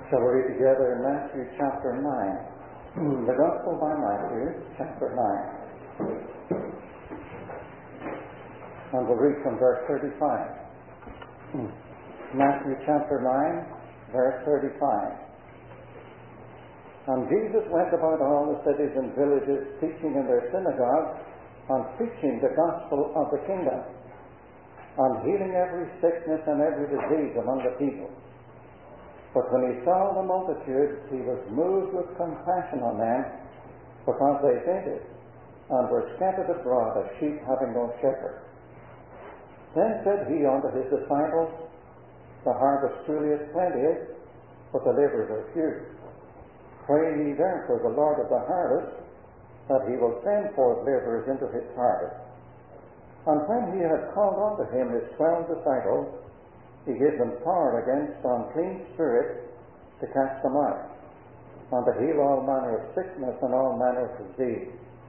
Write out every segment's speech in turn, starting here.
Shall we read together in Matthew chapter 9? The Gospel by Matthew chapter 9. And we'll read from verse 35. Matthew chapter 9, verse 35. And Jesus went about all the cities and villages, teaching in their synagogues, and preaching the gospel of the kingdom, and healing every sickness and every disease among the people. But when he saw the multitudes, he was moved with compassion on them, because they fainted, and were scattered abroad as sheep having no shepherd. Then said he unto his disciples, The harvest truly is plenteous, but the labourers are few. Pray ye therefore the Lord of the harvest, that he will send forth labourers into his harvest. And when he had called unto him his 12 disciples, he gave them power against unclean spirits to cast them out, and to heal all manner of sickness and all manner of disease.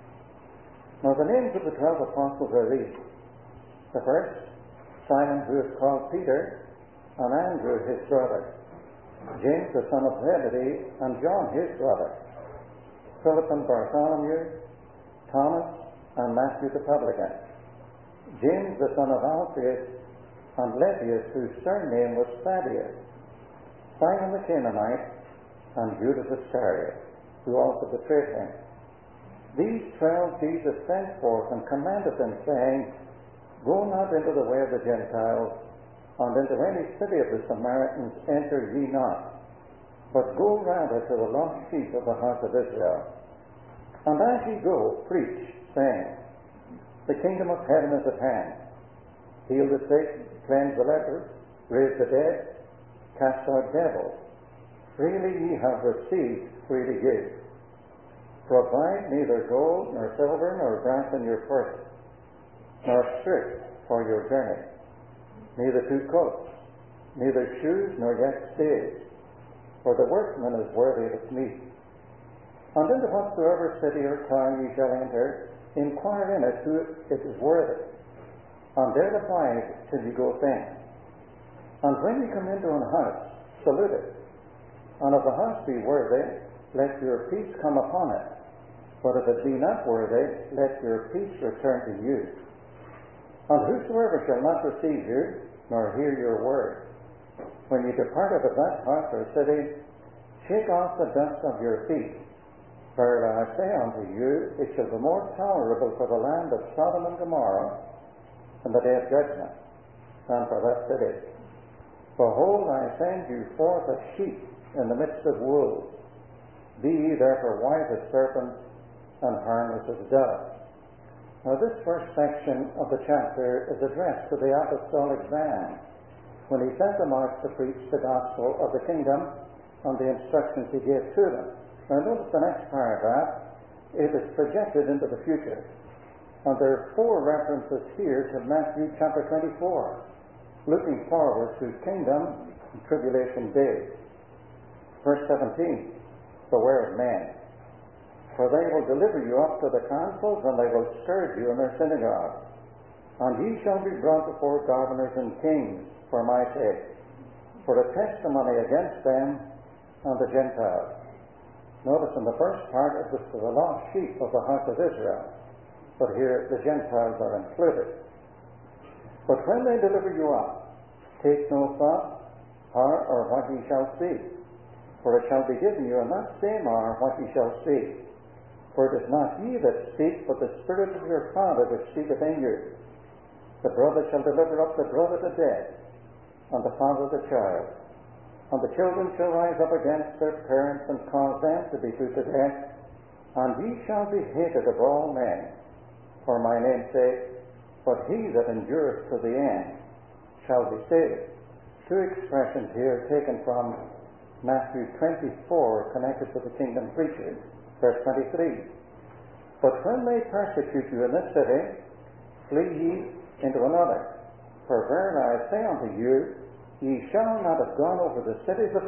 Now the names of the 12 apostles are these: the first, Simon, who is called Peter, and Andrew his brother, James the son of Zebedee, and John his brother, Philip and Bartholomew, Thomas, and Matthew the publican, James the son of Alphaeus, and Lebbaeus, whose surname was Thaddeus, Simon the Canaanite, and Judas Iscariot, who also betrayed him. These 12 Jesus sent forth and commanded them, saying, Go not into the way of the Gentiles, and into any city of the Samaritans enter ye not, but go rather to the lost sheep of the house of Israel. And as ye go, preach, saying, The kingdom of heaven is at hand. Heal the sick, cleanse the lepers, raise the dead, cast out devils. Freely ye have received, freely give. Provide neither gold, nor silver, nor brass in your purse, nor scrip for your journey, neither 2 coats, neither shoes, nor yet stays, for the workman is worthy of his meat. And into whatsoever city or town ye shall enter, inquire in it who it is worthy, and there abide till ye go thence. And when ye come into an house, salute it. And if the house be worthy, let your peace come upon it. But if it be not worthy, let your peace return to you. And whosoever shall not receive you, nor hear your word, when ye depart out of that house or city, shake off the dust of your feet. Verily I say unto you, it shall be more tolerable for the land of Sodom and Gomorrah in the day of judgment than for that city. Behold, I send you forth as sheep in the midst of wolves. Be ye therefore wise as serpents and harmless as doves. Now this first section of the chapter is addressed to the apostolic band when he sent them out to preach the gospel of the kingdom and the instructions he gave to them. Now notice the next paragraph. It is projected into the future. And there are 4 references here to Matthew chapter 24, looking forward to kingdom and tribulation days. Verse 17, Beware of men, for they will deliver you up to the councils, and they will scourge you in their synagogues. And ye shall be brought before governors and kings for my sake, for a testimony against them and the Gentiles. Notice in the first part it was to the lost sheep of the house of Israel, but here the Gentiles are included. But when they deliver you up, take no thought how or what ye shall speak, for it shall be given you in that same hour what ye shall speak. For it is not ye that speak, but the Spirit of your Father which speaketh in you. The brother shall deliver up the brother to death, and the father the child. And the children shall rise up against their parents, and cause them to be put to death. And ye shall be hated of all men for my name's sake, but he that endureth to the end shall be saved. 2 expressions here taken from Matthew 24, connected to the kingdom preachers. Verse 23, But when they persecute you in this city, flee ye into another. For verily I say unto you, ye shall not have gone over the cities of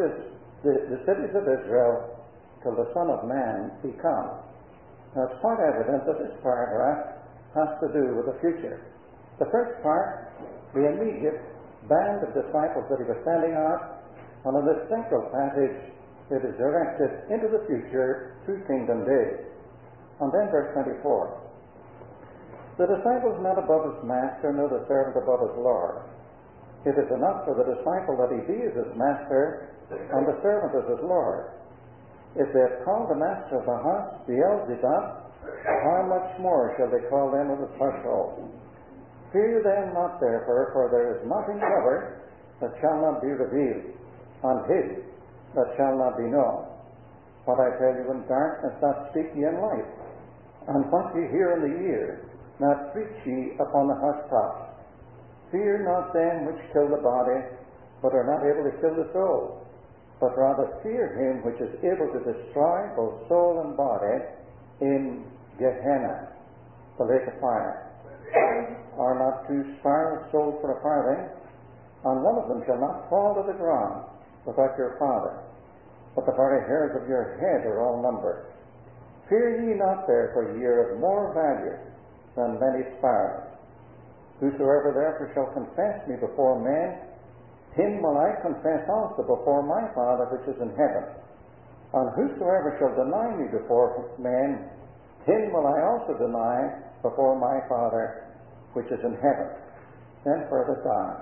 Israel till the Son of Man be come. Now it's quite evident that this paragraph has to do with the future. The first part, the immediate band of disciples that he was sending out, and in this central passage, It is directed into the future to kingdom days. And then verse 24. The disciple is not above his master, nor the servant above his Lord. It is enough for the disciple that he be as his master, and the servant as his Lord. If they have called the master of the house Beelzebub, how much more shall they call them of his household? Fear them not therefore, for there is nothing covered that shall not be revealed, and hid that shall not be known. What I tell you in darkness, that speak ye in light, and what ye hear in the ear, that preach ye upon the housetops. Fear not them which kill the body, but are not able to kill the soul, but rather fear him which is able to destroy both soul and body in Gehenna, the lake of fire. Are not two sparrows sold for a farthing, and one of them shall not fall to the ground without your Father, but the very hairs of your head are all numbered. Fear ye not therefore, ye are of more value than many sparrows. Whosoever therefore shall confess me before men, him will I confess also before my Father which is in heaven. And whosoever shall deny me before men, him will I also deny before my Father which is in heaven. Then further down.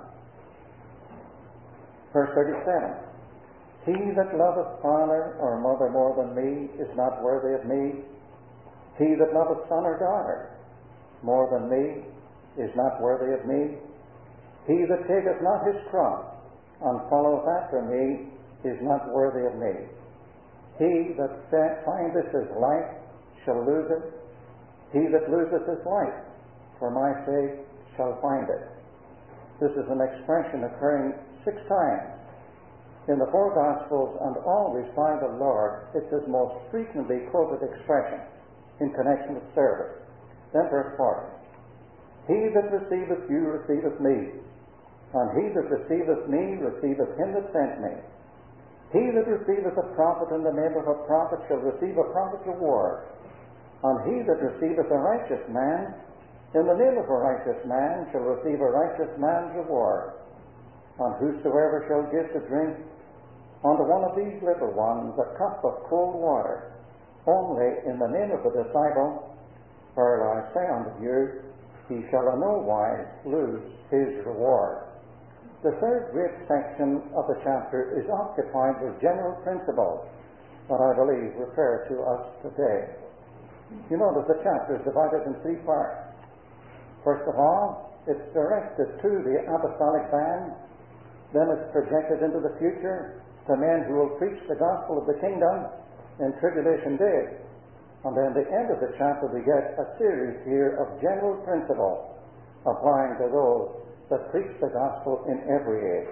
Verse 37. He that loveth father or mother more than me is not worthy of me. He that loveth son or daughter more than me is not worthy of me. He that taketh not his cross and followeth after me is not worthy of me. He that findeth his life shall lose it. He that loseth his life for my sake shall find it. This is an expression occurring 6 times in the 4 Gospels, and always by the Lord. It's his most frequently quoted expression in connection with service. Then verse 40. He that receiveth you receiveth me, and he that receiveth me receiveth him that sent me. He that receiveth a prophet in the name of a prophet shall receive a prophet's reward, and he that receiveth a righteous man in the name of a righteous man shall receive a righteous man's reward. And whosoever shall give to drink unto one of these little ones a cup of cold water, only in the name of the disciple, for I say unto you, he shall in no wise lose his reward. The third great section of the chapter is occupied with general principles that I believe refer to us today. You notice the chapter is divided in 3 parts. First of all, it's directed to the apostolic band. Then it's projected into the future to men who will preach the gospel of the kingdom in tribulation days. And then at the end of the chapter we get a series here of general principles applying to those that preach the gospel in every age.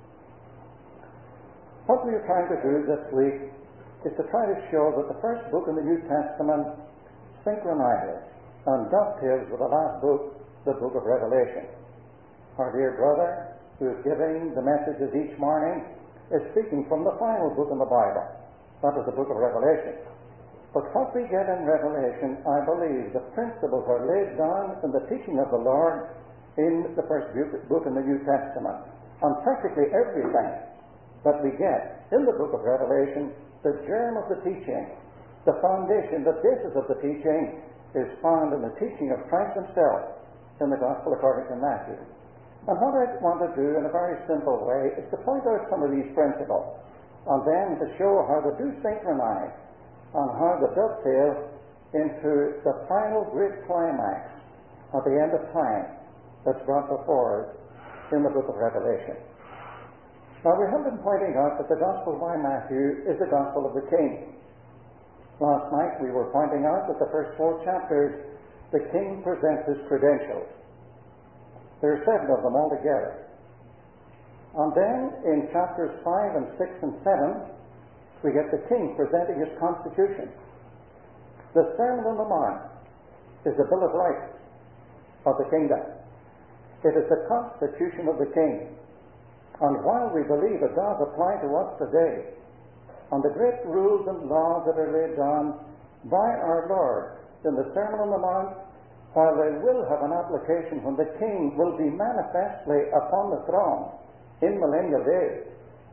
What we are trying to do this week is to try to show that the first book in the New Testament synchronizes and dovetails with the last book, the book of Revelation. Our dear brother, who is giving the messages each morning, is speaking from the final book in the Bible. That is the book of Revelation. But what we get in Revelation, I believe, the principles are laid down in the teaching of the Lord in the first book in the New Testament. And practically everything that we get in the book of Revelation, the germ of the teaching, the foundation, the basis of the teaching, is found in the teaching of Christ himself in the Gospel according to Matthew. And what I want to do in a very simple way is to point out some of these principles, and then to show how they do synchronize and how they dovetail into the final great climax at the end of time that's brought before us in the book of Revelation. Now, we have been pointing out that the Gospel by Matthew is the Gospel of the King. Last night we were pointing out that the first 4 chapters, the King presents his credentials. There are 7 of them altogether. And then in chapters 5 and 6 and 7, we get the King presenting his constitution. The Sermon on the Mount is the Bill of Rights of the kingdom. It is the constitution of the King. And while we believe it does apply to us today, and the great rules and laws that are laid down by our Lord in the Sermon on the Mount, while they will have an application when the King will be manifestly upon the throne in millennial days,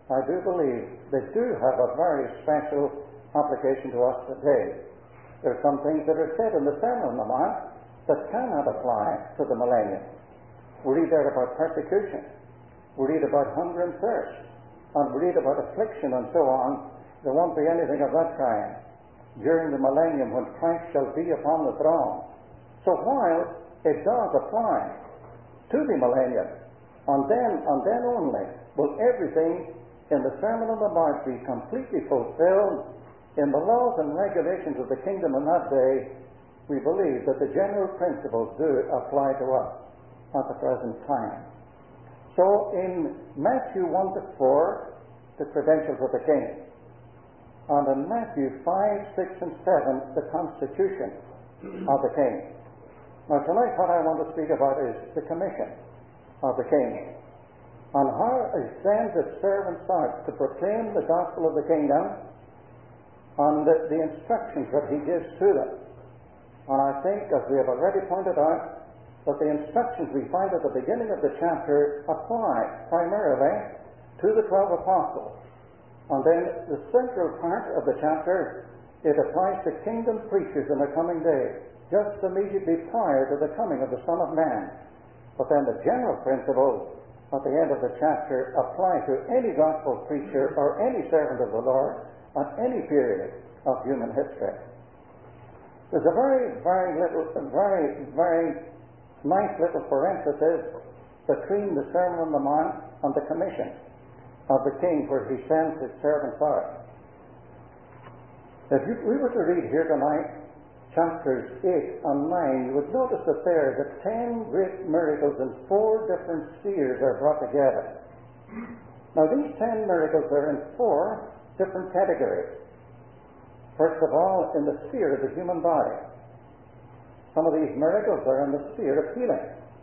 I do believe they do have a very special application to us today. There are some things that are said in the Sermon on the Mount that cannot apply to the millennium. We read there about persecution. We read about hunger and thirst. And we read about affliction and so on. There won't be anything of that kind during the millennium when Christ shall be upon the throne. So while it does apply to the millennium, and then only will everything in the Sermon on the Mount be completely fulfilled in the laws and regulations of the kingdom in that day, we believe that the general principles do apply to us at the present time. So in Matthew 1-4, the credentials of the king. And in Matthew 5, 6, and 7, the constitution of the king. Now tonight what I want to speak about is the commission of the king, and how he sends his servants out to proclaim the gospel of the kingdom, and the instructions that he gives to them. And I think, as we have already pointed out, that the instructions we find at the beginning of the chapter apply primarily to the 12 apostles. And then the central part of the chapter, it applies to kingdom preachers in the coming day, just immediately prior to the coming of the Son of Man. But then the general principles at the end of the chapter apply to any gospel preacher or any servant of the Lord at any period of human history. There's a very nice little parenthesis between the Sermon on the Mount and the commission of the king, where he sends his servants out. If we were to read here tonight chapters 8 and 9, you would notice that there the 10 great miracles in 4 different spheres are brought together. Now these 10 miracles are in 4 different categories. First of all, in the sphere of the human body. Some of these miracles are in the sphere of healing.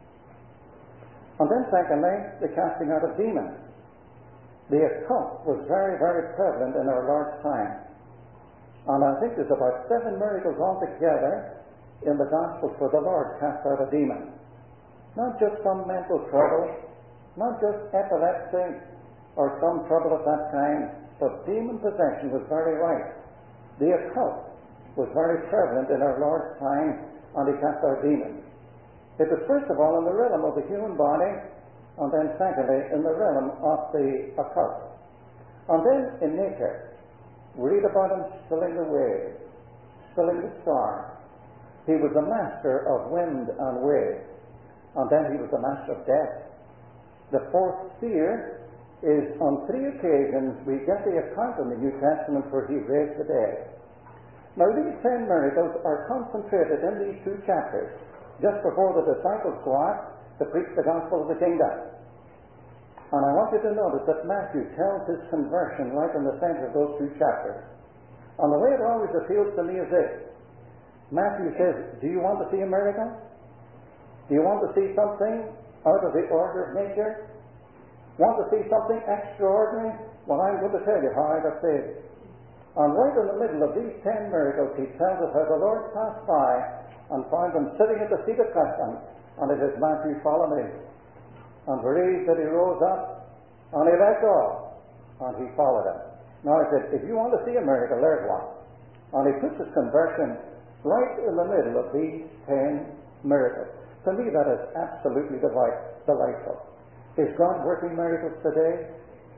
And then secondly, the casting out of demons. The occult was very, very prevalent in our Lord's time. And I think there's about 7 miracles altogether in the Gospels where the Lord cast out a demon. Not just some mental trouble, not just epilepsy or some trouble of that kind, but demon possession was very right. The occult was very prevalent in our Lord's time, and he cast out demons. It was first of all in the realm of the human body, and then secondly in the realm of the occult. And then in nature, we read about him stilling the waves, stilling the storm. He was the master of wind and wave, and then he was the master of death. The 4th sphere is on 3 occasions we get the account in the New Testament where he raised the dead. Now these 10 miracles are concentrated in these 2 chapters, just before the disciples go out to preach the gospel of the kingdom. And I want you to notice that Matthew tells his conversion right in the center of those 2 chapters. And the way it always appeals to me is this. Matthew says, do you want to see a miracle? Do you want to see something out of the order of nature? Want to see something extraordinary? Well, I'm going to tell you how I got saved. And right in the middle of these 10 miracles, he tells us how the Lord passed by and found him sitting at the seat of custom. And it says, Matthew, follow me. And we read that he rose up and he let go, and he followed him. Now he said, if you want to see a miracle, there's one. And he puts his conversion right in the middle of these 10 miracles. To me, that is absolutely delightful. Is God working miracles today?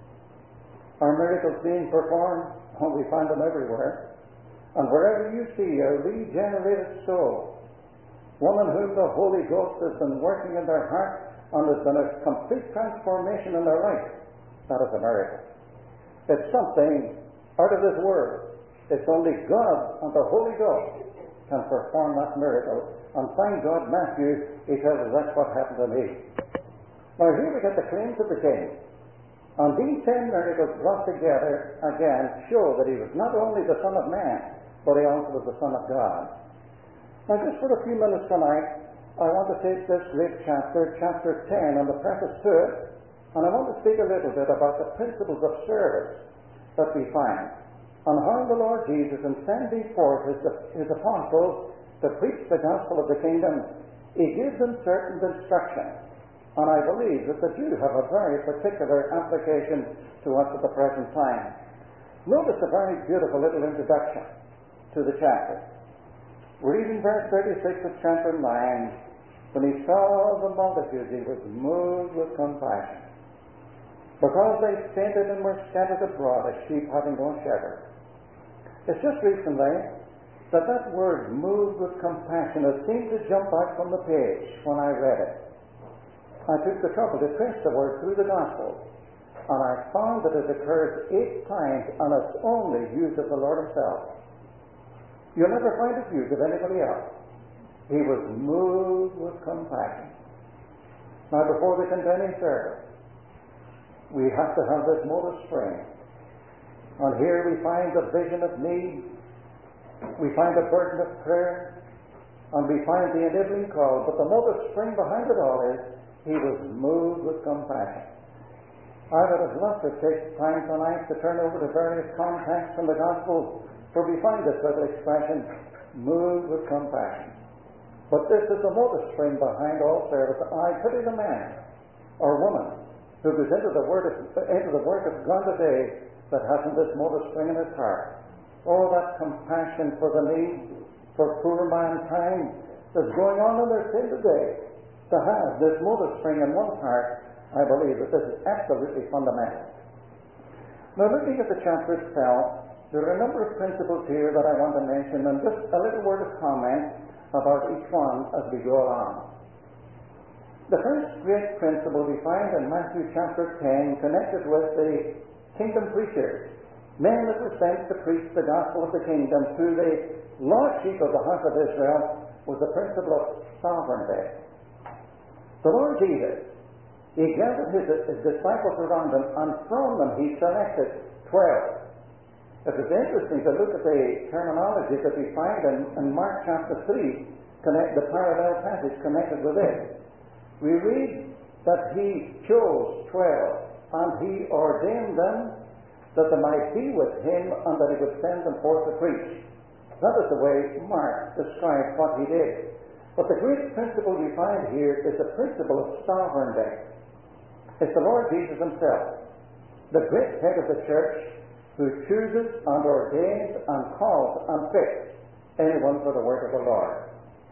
Are miracles being performed? Oh, we find them everywhere. And wherever you see a regenerated soul, one in whom the Holy Ghost has been working in their heart, and there's been a complete transformation in their life, that is a miracle. It's something out of this world. It's only God and the Holy Ghost can perform that miracle. And thank God, Matthew, he tells us that's what happened to me. Now here we get the claims of the king. And these 10 miracles brought together again show that he was not only the Son of Man, but he also was the Son of God. Now just for a few minutes tonight, I want to take this great chapter 10, and the preface to it, and I want to speak a little bit about the principles of service that we find, and how the Lord Jesus, in sending forth his apostles to preach the gospel of the kingdom, he gives them certain instructions. And I believe that the Jew have a very particular application to us at the present time. Notice a very beautiful little introduction to the chapter. We're reading verse 36 of chapter 9. When he saw the multitudes, he was moved with compassion, because they fainted and were scattered abroad as sheep having no shepherd. It's just recently that word, moved with compassion, has seemed to jump out from the page when I read it. I took the trouble to trace the word through the Gospels, and I found that it occurs 8 times, and it's only used of the Lord himself. You'll never find it used of anybody else. He was moved with compassion. Now, before we continue further, we have to have this motive spring. And here we find a vision of need, we find a burden of prayer, and we find the enabling call. But the motive spring behind it all is, he was moved with compassion. I would have loved to take time tonight to turn over to various contexts in the Gospels where we find this little expression, moved with compassion. But this is the motive spring behind all service. I pity the man or woman who goes into the work of God today that hasn't this motive spring in his heart. All that compassion for the need, for poor mankind that's going on in their sin today. To have this motive spring in one's heart, I believe that this is absolutely fundamental. Now, looking at the chapter itself, there are a number of principles here that I want to mention, and just a little word of comment about each one as we go along. The first great principle we find in Matthew chapter 10 connected with the kingdom preachers, men that were sent to preach the gospel of the kingdom to the lost sheep of the house of Israel, was the principle of sovereignty. The Lord Jesus, he gathered his disciples around him, and from them he selected 12. It is interesting to look at the terminology that we find in Mark chapter 3, the parallel passage connected with it. We read that he chose 12, and he ordained them that they might be with him, and that he would send them forth to preach. That is the way Mark describes what he did. But the great principle we find here is the principle of sovereignty. It's the Lord Jesus himself, the great head of the church, who chooses and ordains and calls and picks anyone for the work of the Lord.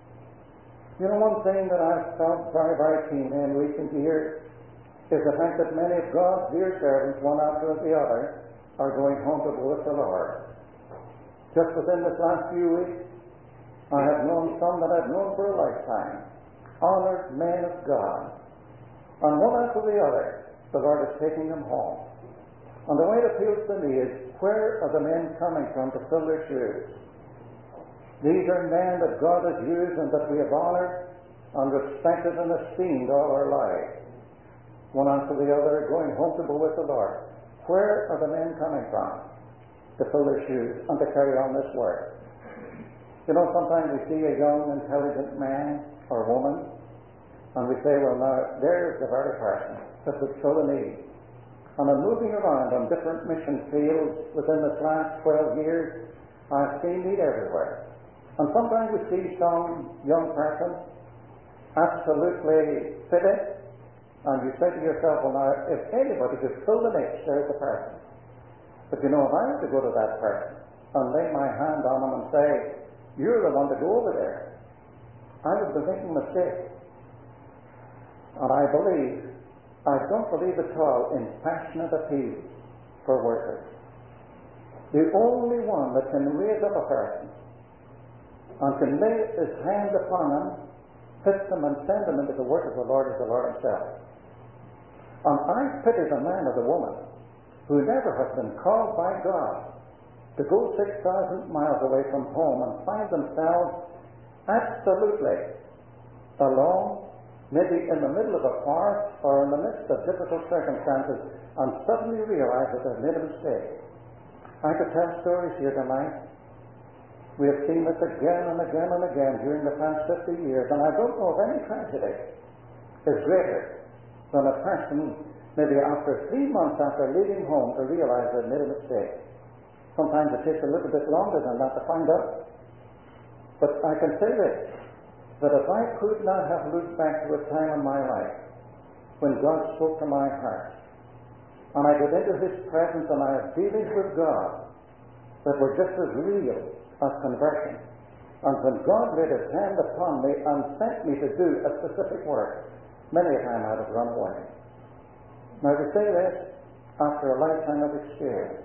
You know, one thing that I've felt very, very keen in recent years is the fact that many of God's dear servants, one after the other, are going home to go with the Lord. Just within this last few weeks, I have known some that I've known for a lifetime, honored men of God. And one after the other, the Lord is taking them home. And the way it appeals to me is, where are the men coming from to fill their shoes? These are men that God has used and that we have honored and respected and esteemed all our lives. One after the other, going home to go with the Lord. Where are the men coming from to fill their shoes and to carry on this work? You know, sometimes we see a young, intelligent man or woman, and we say, well, now, there's the very person that would fill the need. And I'm moving around on different mission fields within this last 12 years. I've seen need everywhere. And sometimes we see some young person absolutely fitted, and you say to yourself, well, now, if anybody could fill the niche, there's the person. But you know, if I were to go to that person and lay my hand on him and say, you're the one to go over there, I would be making a mistake. And I don't believe at all in passionate appeal for workers. The only one that can raise up a person and can lay his hand upon them, fit them and send them into the work of the Lord is the Lord himself. And I pity the man or the woman who never has been called by God to go 6,000 miles away from home and find themselves absolutely alone, maybe in the middle of a forest or in the midst of difficult circumstances, and suddenly realize that they've made a mistake. I could tell stories here tonight. We have seen this again and again and again during the past 50 years, and I don't know of any tragedy is greater than a person, maybe after 3 months after leaving home, to realize they've made a mistake. Sometimes it takes a little bit longer than that to find out. But I can say this, that if I could not have looked back to a time in my life when God spoke to my heart. And I got into His presence and I had dealings with God that were just as real as conversion. And when God laid His hand upon me and sent me to do a specific work, many a time I'd have run away. Now to say this, after a lifetime of experience,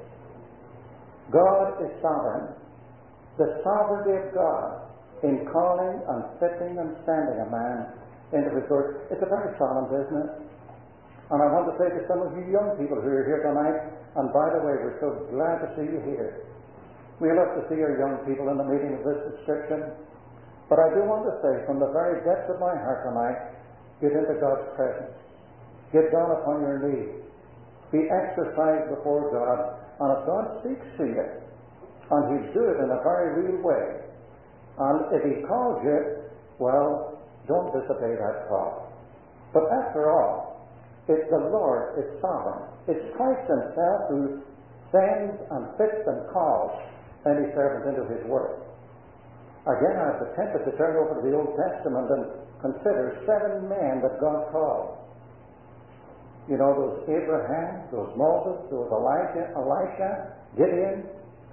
God is sovereign. The sovereignty of God in calling and fitting and sending a man into His work, it's a very solemn business. And I want to say to some of you young people who are here tonight, and by the way, we're so glad to see you here. We love to see our young people in the meeting of this description. But I do want to say from the very depths of my heart tonight, get into God's presence. Get down upon your knees. Be exercised before God. And if God speaks to you, and He'll do it in a very real way, and if He calls you, well, don't disobey that call. But after all, it's the Lord, it's sovereign. It's Christ Himself who sends and fits and calls any servant into His work. Again, I was tempted to turn over to the Old Testament and consider 7 men that God called. You know, those Abraham, those Moses, those Elijah, Elisha, Gideon,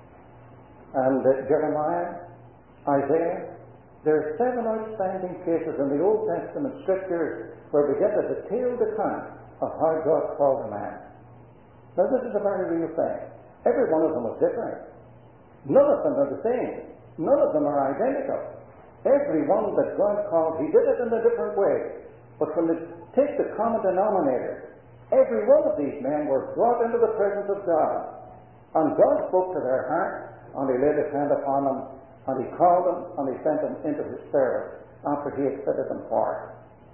and Jeremiah, Isaiah. There are 7 outstanding cases in the Old Testament Scriptures where we get a detailed account of how God called a man. Now this is a very real thing. Every one of them was different. None of them are the same. None of them are identical. Every one that God called, He did it in a different way. But when we take the common denominator, every one of these men were brought into the presence of God. And God spoke to their heart, and He laid His hand upon them, and He called them, and He sent them into His service after He had fitted them for it.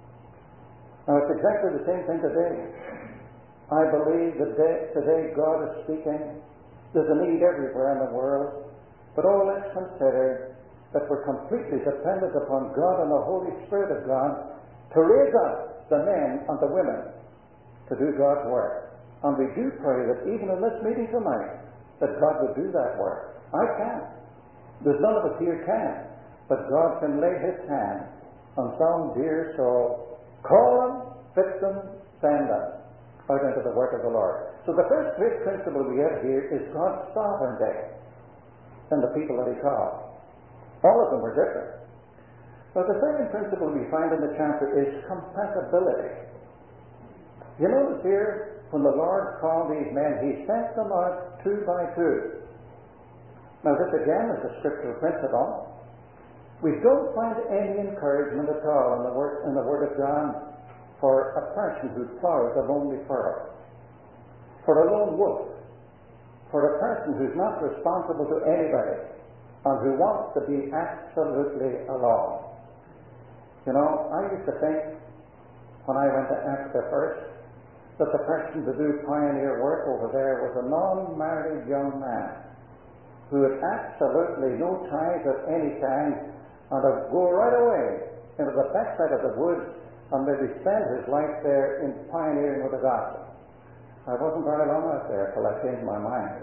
Now it's exactly the same thing today. I believe that today God is speaking. There's a need everywhere in the world. But let's consider that we're completely dependent upon God and the Holy Spirit of God to raise up the men and the women to do God's work. And we do pray that even in this meeting tonight, that God would do that work. I can't. There's none of us here can. But God can lay His hand on some dear soul, call them, fit them, send them out into the work of the Lord. So the first great principle we have here is God's sovereignty in the people that He called. All of them were different. But the second principle we find in the chapter is compatibility. You notice here, when the Lord called these men, He sent them out 2 by 2. Now this again is a scriptural principle. We don't find any encouragement at all in the Word of God for a person who plows a lonely furrow, for a lone wolf, for a person who's not responsible to anybody and who wants to be absolutely alone. You know, I used to think when I went to Africa first that the person to do pioneer work over there was a non-married young man who had absolutely no ties of any kind and would go right away into the backside of the woods and maybe spend his life there in pioneering with the gospel. I wasn't very long out there till I changed my mind.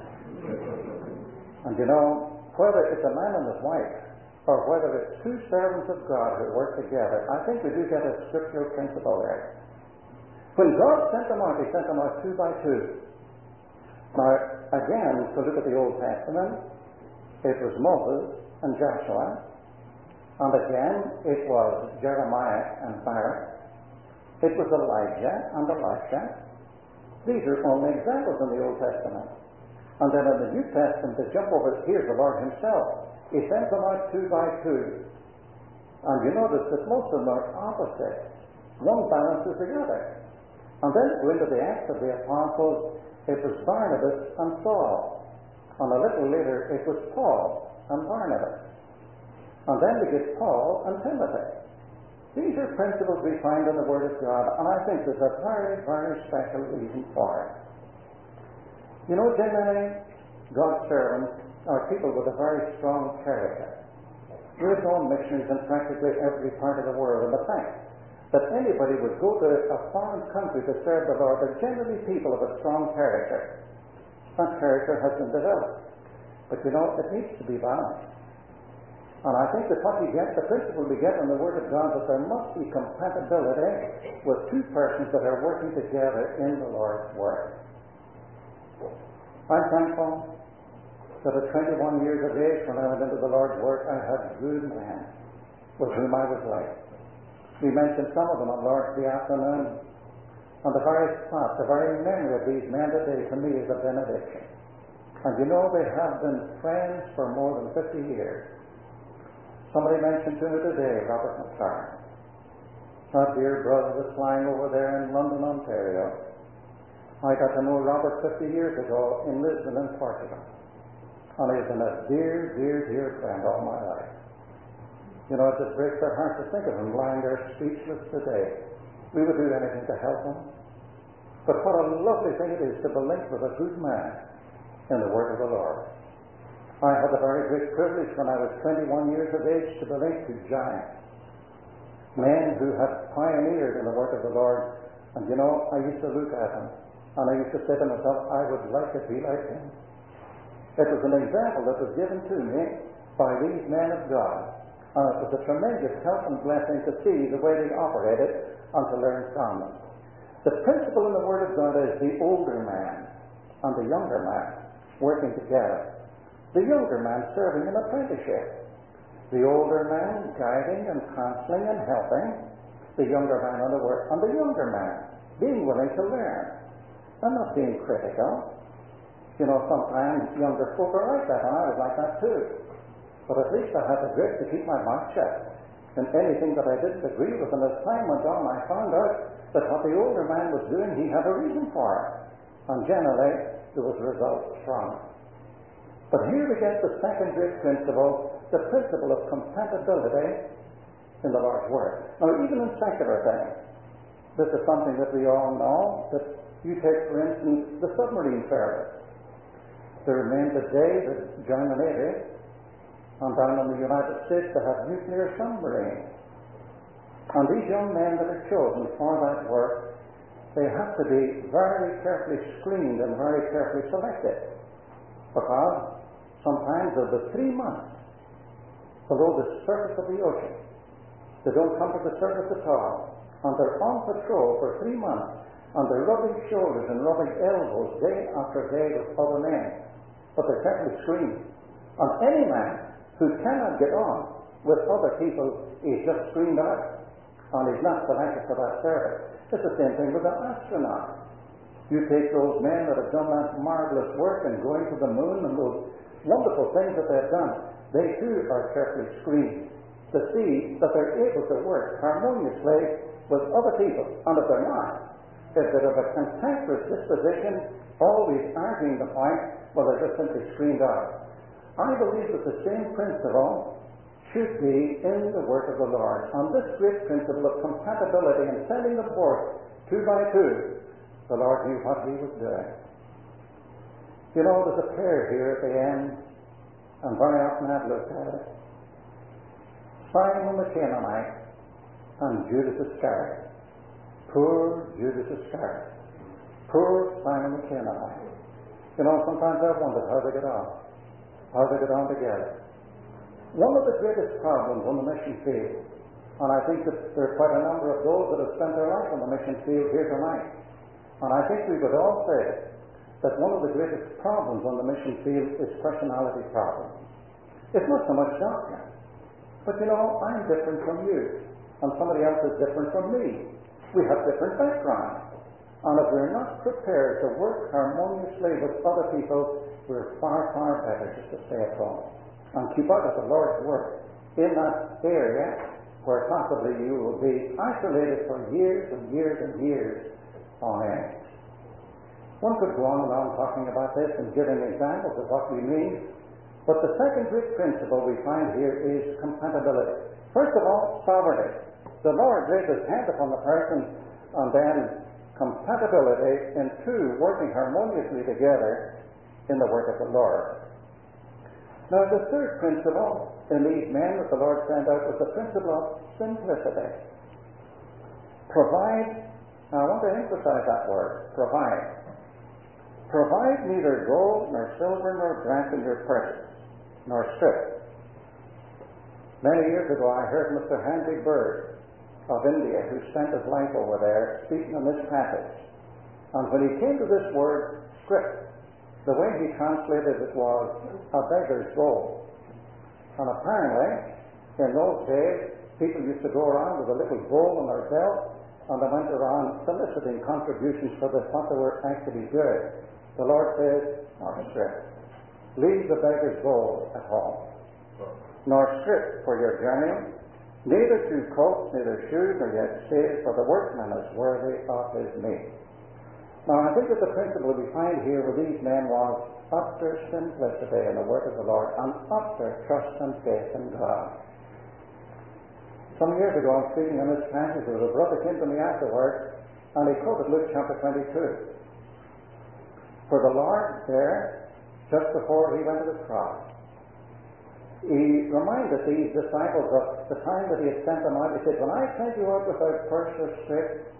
And you know, whether it's a man and his wife, or whether it's 2 servants of God who work together, I think we do get a scriptural principle there. When God sent them out, He sent them out 2 by 2. Now, again, to look at the Old Testament, it was Moses and Joshua, and again, it was Jeremiah and Barak. It was Elijah and Elisha. These are only examples in the Old Testament. And then in the New Testament, to jump over, here's the Lord Himself. He sent them out 2 by 2. And you notice that most of them are opposite. One balances the other. And then to go into the Acts of the Apostles, it was Barnabas and Saul. And a little later, it was Paul and Barnabas. And then we get Paul and Timothy. These are principles we find in the Word of God, and I think there's a very, very special reason for it. You know, generally, God's servants are people with a very strong character. We've known missionaries in practically every part of the world, and the fact that anybody would go to a foreign country to serve the Lord are generally people of a strong character. That character has been developed. But you know, it needs to be balanced. And I think that what you get, the principle we get in the Word of God, that there must be compatibility with two persons that are working together in the Lord's work. I'm thankful that at 21 years of age, when I went into the Lord's work, I had good men with whom I was like. We mentioned some of them on Lord's Day afternoon. And the very thought, the very memory of these men today to me is a benediction. And you know, they have been friends for more than 50 years. Somebody mentioned to me today, Robert McLaren. That dear brother was flying over there in London, Ontario. I got to know Robert 50 years ago in Lisbon, in Portugal. And he's been a dear, dear, dear friend all my life. You know, it just breaks our heart to think of him lying there speechless today. We would do anything to help him. But what a lovely thing it is to be linked with a good man in the work of the Lord. I had the very great privilege when I was 21 years of age to be linked to giants, men who had pioneered in the work of the Lord. And you know, I used to look at them, and I used to say to myself, I would like to be like him. It was an example that was given to me by these men of God. And it was a tremendous help and blessing to see the way they operated and to learn from them. The principle in the Word of God is the older man and the younger man working together. The younger man serving an apprenticeship. The older man guiding and counseling and helping the younger man on the work, and the younger man being willing to learn and not being critical. You know, sometimes younger folk are like that, and I was like that too. But at least I had the grit to keep my mouth shut. And anything that I didn't agree with, and as time went on, I found out that what the older man was doing, he had a reason for it. And generally, there was results from it. But here we get the second great principle, the principle of compatibility in the Lord's Word. Now, even in secular things, this is something that we all know, that you take, for instance, the submarine service. There are men today that join the Navy, and down in the United States they have nuclear submarines. And these young men that are chosen for that work, they have to be very carefully screened and very carefully selected. Because sometimes they'll be 3 months below the surface of the ocean. They don't come to the surface at all. And they're on patrol for 3 months, and they're rubbing shoulders and rubbing elbows day after day with other men. But they're carefully screened. And any man who cannot get on with other people is just screened out, and is not selected for that service. It's the same thing with an astronaut. You take those men that have done that marvelous work and going to the moon and those wonderful things that they've done, they too are carefully screened to see that they're able to work harmoniously with other people. And if they're not, if they're of a cantankerous disposition, always arguing the point, well, they're just simply screened out. I believe that the same principle should be in the work of the Lord. On this great principle of compatibility and sending them forth 2 by 2, the Lord knew what He was doing. You know, there's a prayer here at the end, and very often I've looked at it. Simon the Canaanite and Judas Iscariot. Poor Judas Iscariot. Poor Simon the Canaanite. You know, sometimes I've wondered how they get on. How they get on together. One of the greatest problems on the mission field, and I think that there are quite a number of those that have spent their life on the mission field here tonight, and I think we would all say that one of the greatest problems on the mission field is personality problems. It's not so much doctrine, but you know, I'm different from you, and somebody else is different from me. We have different backgrounds, and if we're not prepared to work harmoniously with other people, we're far, far better just to stay at home and keep out of the Lord's work in that area where possibly you will be isolated for years and years and years on end. One could go on and on talking about this and giving examples of what we mean, but the second great principle we find here is compatibility. First of all, sovereignty. The Lord lays His hand upon the person, and then compatibility in two working harmoniously together in the work of the Lord. Now, the third principle in these men that the Lord sent out was the principle of simplicity. Provide, now I want to emphasize that word, provide. Provide neither gold, nor silver, nor brass in your purses, nor strip. Many years ago I heard Mr. Henry Bird of India, who spent his life over there, speaking on this passage. And when he came to this word, script, the way he translated it was a beggar's goal. And apparently, in those days, people used to go around with a little bowl on their belt, and they went around soliciting contributions for what they were actually doing. The Lord says, nor script. Leave the beggar's goal at home. Nor script for your journey, neither two coats, neither shoes, nor yet stays, for the workman is worthy of his meat. Now, I think that the principle we find here with these men was utter simplicity in the word of the Lord and utter trust and faith in God. Some years ago, I was speaking on this passage, there was a brother came to me afterwards, and he quoted Luke chapter 22. For the Lord there, just before he went to the cross, he reminded these disciples of the time that he had sent them out. He said, when I sent you out without purse or scrip,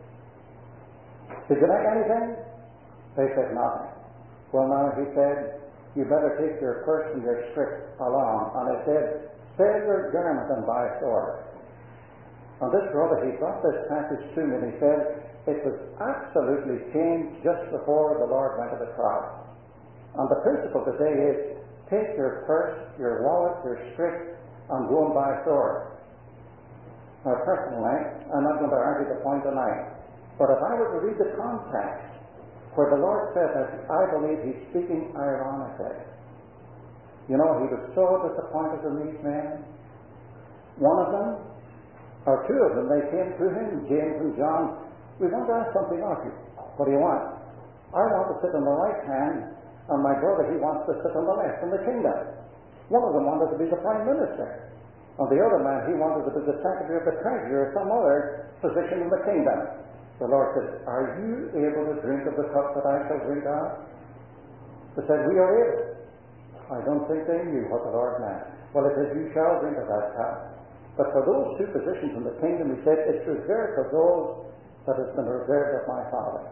did you make anything? They said nothing. Well, now, he said, you better take your purse and your scrip along. And he said, save your garment and buy a sword. And this brother, he brought this passage to me, and he said, it was absolutely changed just before the Lord went to the cross. And the principle today is, take your purse, your wallet, your scrip, and go and buy a sword. Now, personally, I'm not going to argue the point tonight. But if I were to read the context where the Lord said that, I believe he's speaking ironically. You know, he was so disappointed in these men. One of them, or two of them, they came to him, James and John. We want to ask something of you. What do you want? I want to sit on the right hand, and my brother, he wants to sit on the left in the kingdom. One of them wanted to be the prime minister. And the other man, he wanted to be the secretary of the treasury or some other position in the kingdom. The Lord said, are you able to drink of the cup that I shall drink of? They said, we are able. I don't think they knew what the Lord meant. Well, it says, you shall drink of that cup. But for those two positions in the kingdom, he said, it's reserved for those that has been reserved of my Father.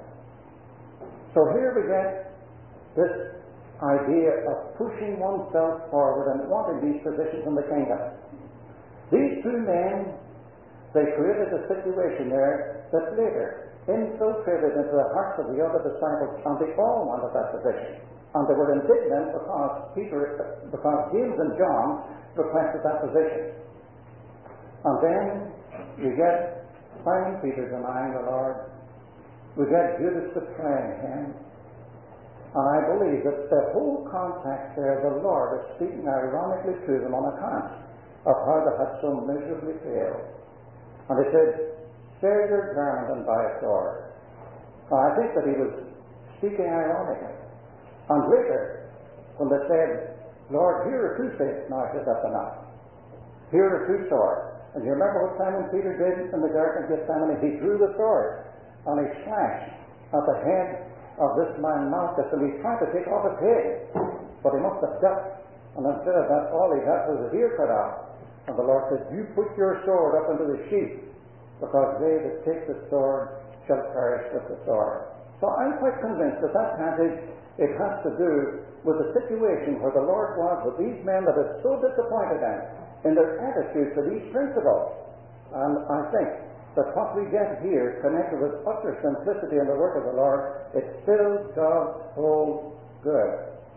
So here we get this idea of pushing oneself forward and wanting these positions in the kingdom. These two men, they created a situation there that later infiltrated into the hearts of the other disciples, and they all wanted that position. And they were indignant because James and John requested that position. And then you get Simon Peter denying the Lord. We get Judas betraying him. And I believe that the whole context there, the Lord is speaking ironically to them on account of how they had so miserably failed. And he said, save your garment and buy a sword. Now, I think that he was speaking ironically. And later, when they said, Lord, here are two safes. Now, I said, that's enough. Here are two swords. And you remember what Simon Peter did in the Garden of Gethsemane? He drew the sword and he slashed at the head of this man Malchus, and he tried to take off his head. But he must have ducked. And instead of that, all he got was his ear cut off. And the Lord said, you put your sword up into the sheath, because they that take the sword shall perish with the sword. So I'm quite convinced that that passage, it has to do with the situation where the Lord was with these men that are so disappointed in their attitude to these principles. And I think that what we get here, connected with utter simplicity in the work of the Lord, it still does hold good.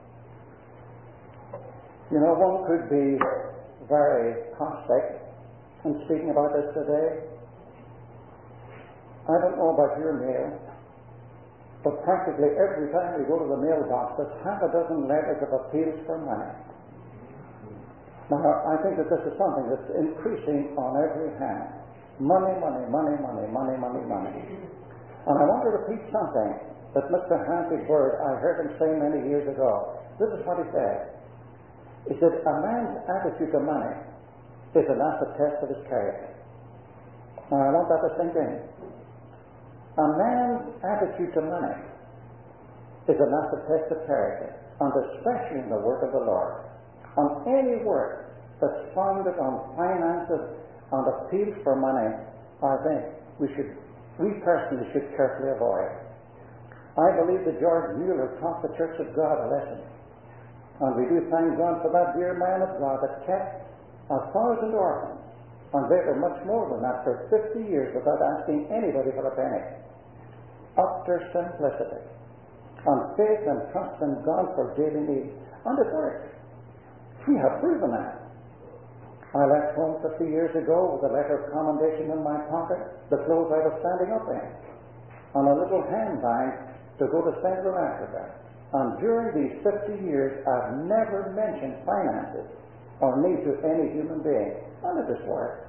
You know, one could be very caustic in speaking about this today. I don't know about your mail, but practically every time we go to the mailbox, there's half a dozen letters of appeals for money. Now, I think that this is something that's increasing on every hand. Money, money, money, money, money, money, money. And I want to repeat something that Mr. Henry Bird, I heard him say many years ago. This is what he said. He said, a man's attitude to money is an acid test of his character. Now, I want that to sink in. A man's attitude to money is an acid test of character, and especially in the work of the Lord. On any work that's founded on finances and appeals for money, I think we personally should carefully avoid. I believe that George Mueller taught the Church of God a lesson. And we do thank God for that dear man of God that kept 1,000 orphans, and they were much more than that for 50 years without asking anybody for a penny. Utter simplicity, and faith and trust in God for daily needs. And it works. We have proven that. I left home 50 years ago with a letter of commendation in my pocket, the clothes I was standing up in, and a little handbag to go to Central Africa. And during these 50 years, I've never mentioned finances or need to any human being. And it has worked.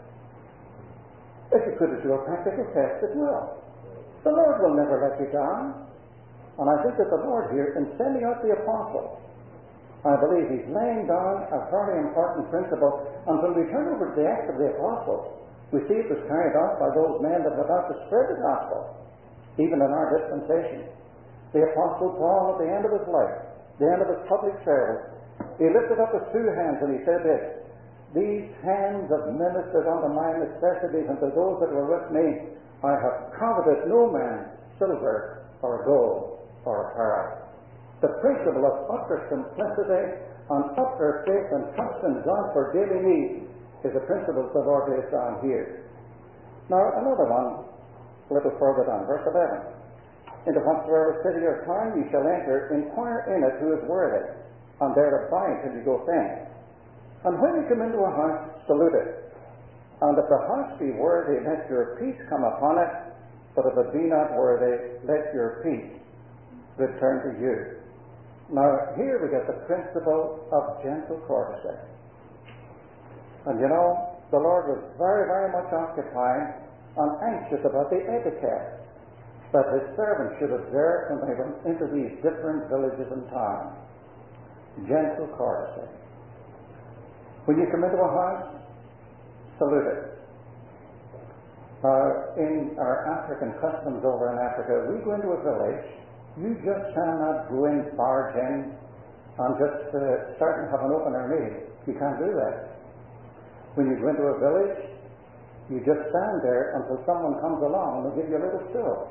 If you put it to a practical test, it will. The Lord will never let you down. And I think that the Lord here, in sending out the apostles, I believe He's laying down a very important principle. And when we turn over to the Acts of the Apostles, we see it was carried out by those men that were about to spread the gospel, even in our dispensation. The Apostle Paul, at the end of his life, the end of his public service, he lifted up his two hands and he said this, "These hands have ministered unto my necessities, and to those that were with me, I have coveted no man's silver or gold or apparel." The principle of utter simplicity and utter faith and trust in God for daily needs is a principle the Lord lays down here. Now, another one, a little further down, verse 11. "Into whatsoever city or town ye shall enter, inquire in it who is worthy, and there abide till ye go thence. And when ye come into a house, salute it. And if the house be worthy, let your peace come upon it, but if it be not worthy, let your peace return to you." Now, here we get the principle of gentle courtesy. And you know, the Lord was very, very much occupied and anxious about the etiquette that His servants should observe when they went into these different villages and towns. Gentle courtesy. When you come into a house, salute it. In our African customs over in Africa, we go into a village, you just cannot go in, barge in, and just start and have an open air meeting. You can't do that. When you go into a village, you just stand there until someone comes along and will give you a little stool.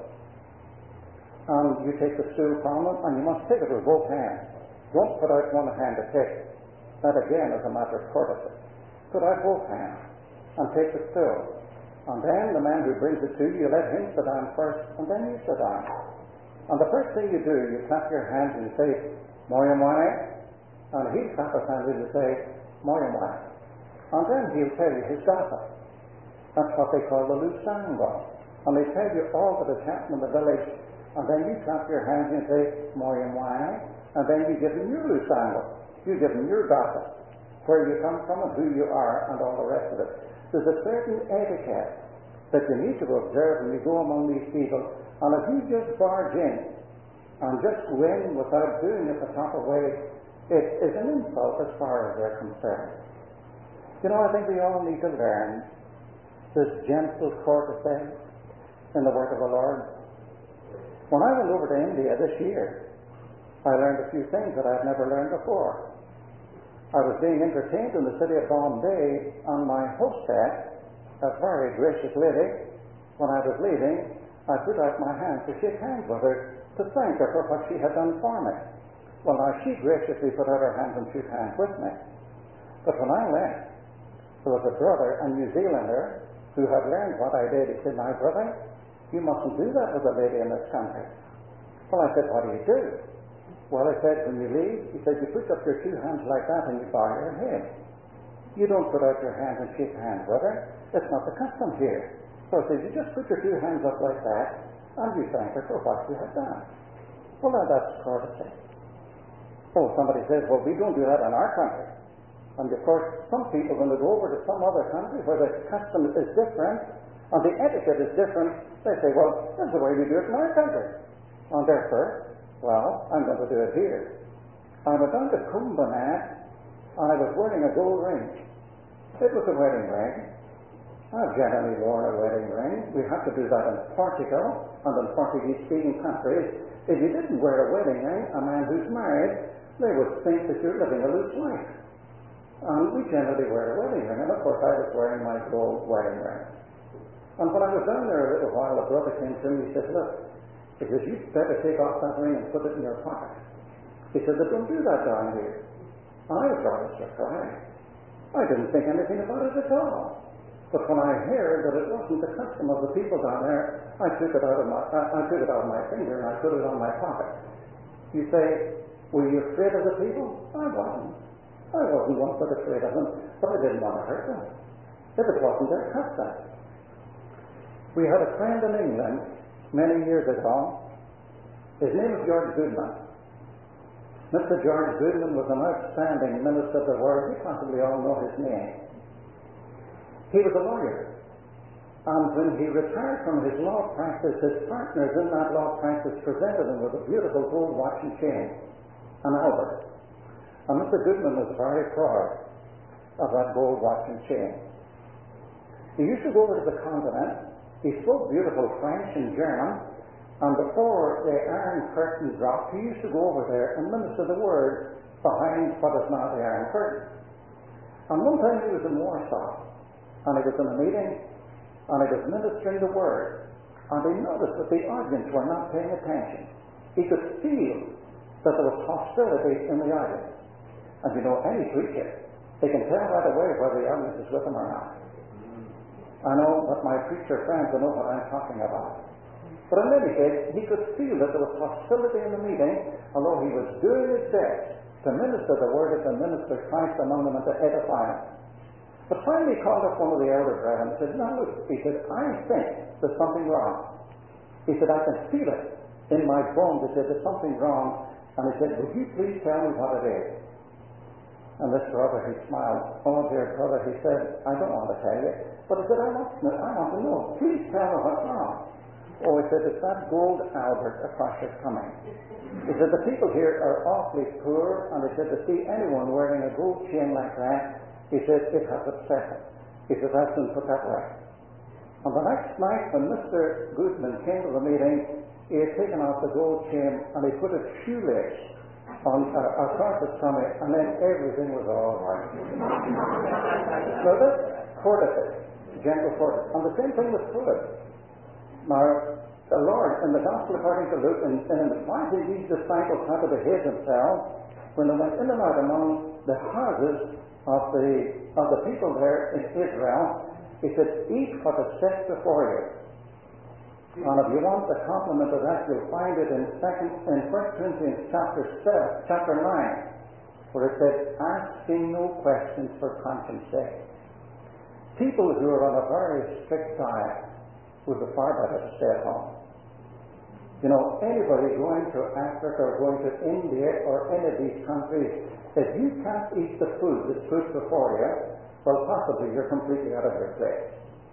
And you take the stool from them, and you must take it with both hands. Don't put out one hand to take. That again is a matter of courtesy. Put out both hands and take the stool. And then the man who brings it to you, let him sit down first, and then you sit down. And the first thing you do, you clap your hands and you say, "Moya moya," and he'll clap his hands and you say, "Moya moya." And then he'll tell you his gossip. That's what they call the Lusango. And they tell you all that has happened in the village, and then you clap your hands and you say, "Moya moya," and then you give him your Lusango. You give him your gossip, where you come from and who you are and all the rest of it. There's a certain etiquette that you need to observe when you go among these people. And if you just barge in and just go in without doing it the proper way, it is an insult as far as they're concerned. You know, I think we all need to learn this gentle courtesy in the work of the Lord. When I went over to India this year, I learned a few things that I'd never learned before. I was being entertained in the city of Bombay, and my hostess, a very gracious lady, when I was leaving, I put out my hand to shake hands with her to thank her for what she had done for me. Well, now she graciously put out her hands and shook hands with me. But when I left, there was a brother, a New Zealander, who had learned what I did. He said, "My brother, you mustn't do that with a lady in this country." Well, I said, "What do you do?" Well, I said, "When you leave," he said, "you put up your two hands like that and you bow your head. You don't put out your hands and shake hands with her. It's not the custom here." So I said, "You just put your two hands up like that and you thank her for what you have done." Well, now that's courtesy. Oh, somebody says, "Well, we don't do that in our country." And of course, some people, when they go over to some other country where the custom is different and the etiquette is different, they say, "Well, this is the way we do it in our country." And therefore, well, I'm going to do it here. I went down to Kumbh and I was wearing a gold ring. It was a wedding ring. I've generally worn a wedding ring. We have to do that in Portugal and in Portuguese-speaking countries. If you didn't wear a wedding ring, a man who's married, they would think that you're living a loose life. And we generally wear a wedding ring. And of course, I was wearing my gold wedding ring. And when I was down there a little while, a brother came to me and said, "Look," he says, "you better take off that ring and put it in your pocket." He said, "They don't do that down here." And I was rather surprised. I didn't think anything about it at all. But when I heard that it wasn't the custom of the people down there, I took it out of my finger and I put it on my pocket. You say, were you afraid of the people? I wasn't. I wasn't one bit afraid of them, but I didn't want to hurt them. If it wasn't their custom. We had a friend in England many years ago. His name was George Goodman. Mr. George Goodman was an outstanding minister of the word. You possibly all know his name. He was a lawyer. And when he retired from his law practice, his partners in that law practice presented him with a beautiful gold watch and chain, an Albert. And Mr. Goodman was very proud of that gold watch and chain. He used to go over to the continent. He spoke beautiful French and German. And before the Iron Curtain dropped, he used to go over there and minister the word behind what is now the Iron Curtain. And one time he was in Warsaw. And he was in a meeting, and he was ministering the word, and he noticed that the audience were not paying attention. He could feel that there was hostility in the audience. And you know, any preacher, they can tell right away whether the audience is with them or not. I know that my preacher friends will know what I'm talking about. But in any case, he could feel that there was hostility in the meeting, although he was doing his best to minister the word and to minister Christ among them and to edify them. But finally he called up one of the elder brethren and said, "Now look," he said, "I think there's something wrong." He said, "I can feel it in my bones." He said, "There's something wrong." And he said, "Would you please tell me what it is?" And this brother, he smiled. "Oh, dear brother," he said, "I don't want to tell you." But he said, I want to know. Please tell me what's wrong." Oh, he said, "It's that gold Albert across your coming." He said, "The people here are awfully poor," and he said, "to see anyone wearing a gold chain like that," he said, "it has upset him." He said, "I've been put that way." And the next night when Mr. Goodman came to the meeting, he had taken off the gold chain and he put a shoelace on across his tummy, and then everything was all right. Now that's courtesy, gentle courtesy. And the same thing with food. Now, the Lord, in the Gospel according to Luke, in advising these disciples how to behave themselves, when they went in and out among the houses of the people there in Israel, he said, "Eat what is set before you." And if you want the complement of that, you'll find it in 1 Corinthians chapter 9, where it says, "Asking no questions for conscience sake." People who are on a very strict diet would be far better to stay at home. You know, anybody going to Africa or going to India or any of these countries, if you can't eat the food that's put before you, well, possibly you're completely out of your place.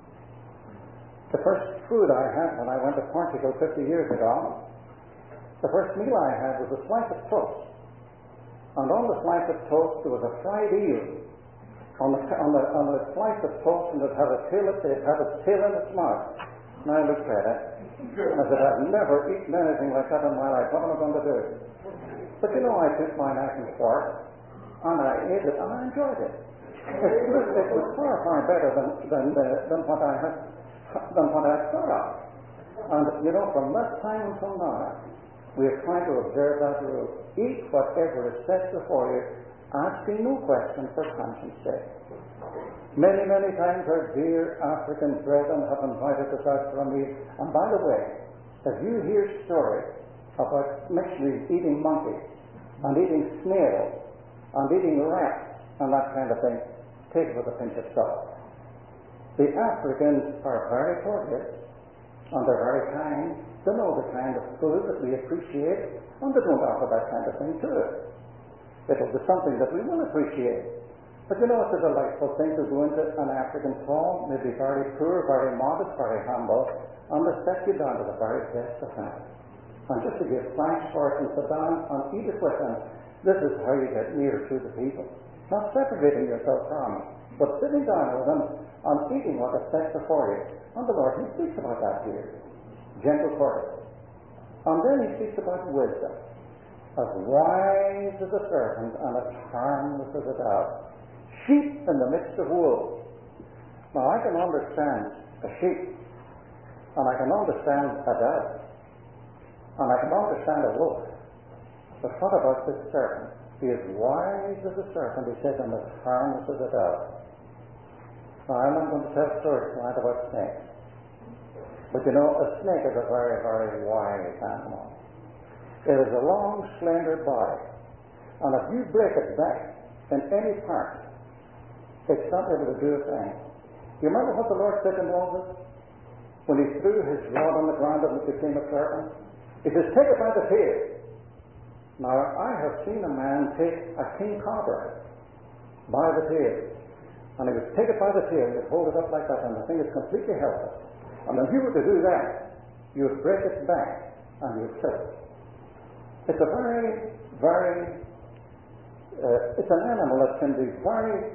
The first food I had when I went to Portugal 50 years ago, the first meal I had was a slice of toast. And on the slice of toast there was a fried eel on the slice of toast, and it had its tail in its mouth. And I looked at it, and I said, "I've never eaten anything like that in my life. What am I going to do?" But you know, I took my knife and fork, and I ate it, and I enjoyed it. It was far better than what I had thought of. And you know, from that time until now, we are trying to observe that rule. Eat whatever is set before you, asking no question for conscience sake. Many times our dear African brethren have invited us out for a meal. And by the way, if you hear stories about missionaries eating monkeys and eating snails and eating rats and that kind of thing, take it with a pinch of salt. The Africans are very courteous and they're very kind. They know the kind of food that we appreciate, and they don't offer that kind of thing to us. It'll be something that we will appreciate. But you know, it's a delightful thing to go into an African home, maybe very poor, very modest, very humble, and they set you down to the very best of them. And just to give thanks for it and sit down and eat it with them, this is how you get near to the people. Not separating yourself from them, but sitting down with them and eating what is set before you. And the Lord, He speaks about that here. Gentle courtesy. And then He speaks about wisdom. As wise as a serpent and as harmless as a dove. Sheep in the midst of wolves. Now I can understand a sheep, and I can understand a dove, and I can understand a wolf. But what about this serpent? He is wise as a serpent, he says, and as harmless as a dove. Now, I'm not going to tell stories tonight about snakes. But you know, a snake is a very, very wise animal. It has a long, slender body. And if you break it back in any part, it's not able to do a thing. You remember what the Lord said to Moses? When he threw his rod on the ground and it became a serpent? He says, take it by the tail. Now, I have seen a man take a king cobra by the tail. And he would take it by the tail and he'd hold it up like that, and the thing is completely helpless. And if you were to do that, you would break its back and you'd kill it. It's a very, very, it's an animal that can be very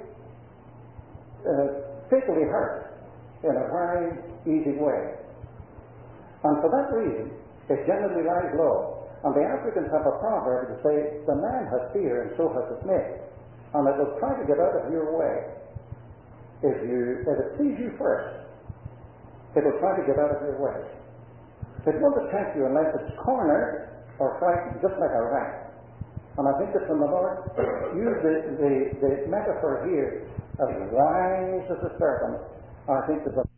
fatally hurt in a very easy way. And for that reason, it generally lies low. And the Africans have a proverb to say, the man has fear and so has the snake. And it will try to get out of your way. If it sees you first, it will try to get out of your way. It won't attack you unless it's cornered or frightened, just like a rat. And I think that when the Lord used the metaphor here of wise as a serpent, I think that the